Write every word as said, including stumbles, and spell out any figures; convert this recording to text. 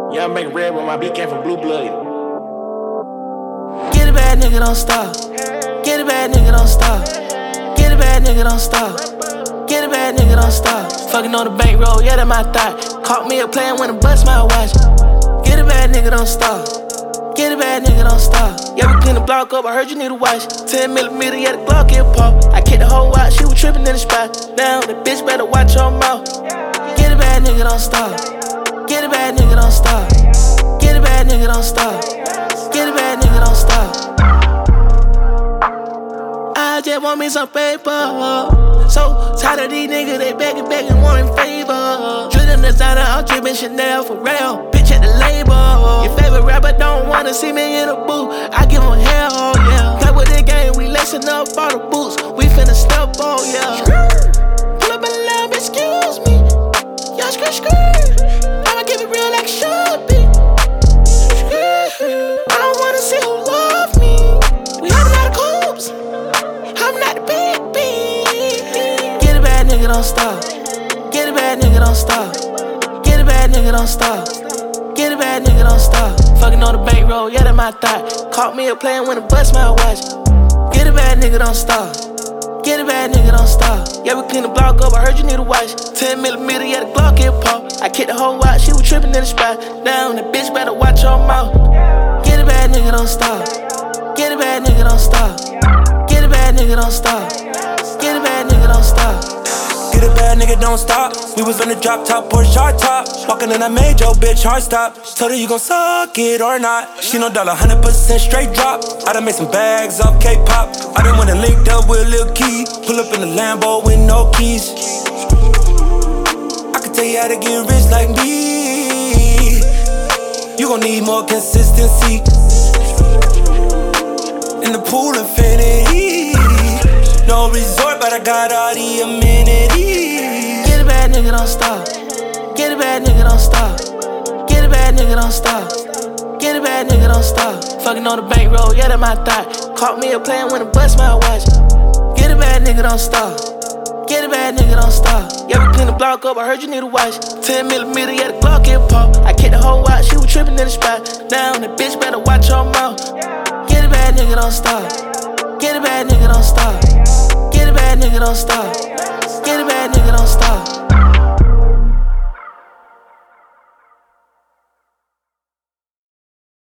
Yeah, I'm making red, but my beat came from Blue Blood. Get a bad nigga, don't stop. Get a bad nigga, don't stop. Get a bad nigga, don't stop. Get a bad nigga, don't stop. Fucking on the bankroll, yeah, that my thought. Caught me a playin' when I bust my watch. Get a bad nigga, don't stop. Get a bad nigga, don't stop. Yeah, we clean the block up, I heard you need a watch. ten millimeter, yeah, the Glock get pop. I kicked the whole out, she was trippin' in the spot. Now, the bitch better watch her mouth. Get a bad nigga, don't stop. Get a bad nigga, don't stop. Get a bad nigga, don't stop. Get a bad nigga, don't stop. I just want me some paper. So tired of these niggas, they begging, begging, wanting favor. Drilling designer, I'm dripping Chanel for real. Bitch at the label. Your favorite rapper don't wanna see me in a booth. I give him hell, yeah. Play with the game, we lacing up all the boots. We finna step, oh yeah. Pull up in the lab, excuse me. Y'all skirt, skirt. I'ma give it real like it should be. I don't wanna see who love me. We have a lot of coupes. I'm not the big B. Get a bad nigga, don't stop. Get a bad nigga, don't stop. Get a bad nigga, don't stop. Get a bad nigga, don't stop. Fucking on the bankroll, yeah, that my thought. Caught me a playin' when I bust my watch. Get a bad nigga, don't stop. Get a bad nigga, don't stop. Yeah, we clean the block up, I heard you need a watch. ten millimeter, yeah, the Glock get pop. I kicked the whole out, she was trippin' in the spot. Now, the bitch better watch her mouth. Get a bad nigga, don't stop. Get a bad nigga, don't stop. Get a bad nigga, don't stop. Get a bad nigga, don't stop. Get a bad nigga, don't stop. We was on the drop top, Porsche hard top. Walking and I made your bitch hard stop. Told her you gon' suck it or not. She no dollar, one hundred percent straight drop. I done made some bags off K-pop. I done went and linked up with Lil Key. Pull up in the Lambo with no keys. I can tell you how to get rich like me. You gon' need more consistency. In the pool, infinity. No resort, but I got all the amenities. Get a bad nigga, don't stop. Get a bad nigga, don't stop. Get a bad nigga, don't stop. Get a bad nigga, don't stop. Fucking on the bankroll, yeah, that my thought. Caught me a playin' when I bust my watch. Get a bad nigga, don't stop. Get a bad nigga, don't stop. Yeah, we clean the block up, I heard you need a watch. ten millimeter, yeah, the Glock get pop. I kicked the whole out, she was trippin' in the spot. Now, the bitch better watch her mouth. Get a bad nigga, don't stop. Get a bad nigga, don't stop. Get a bad nigga, don't stop. Get a bad nigga, don't stop.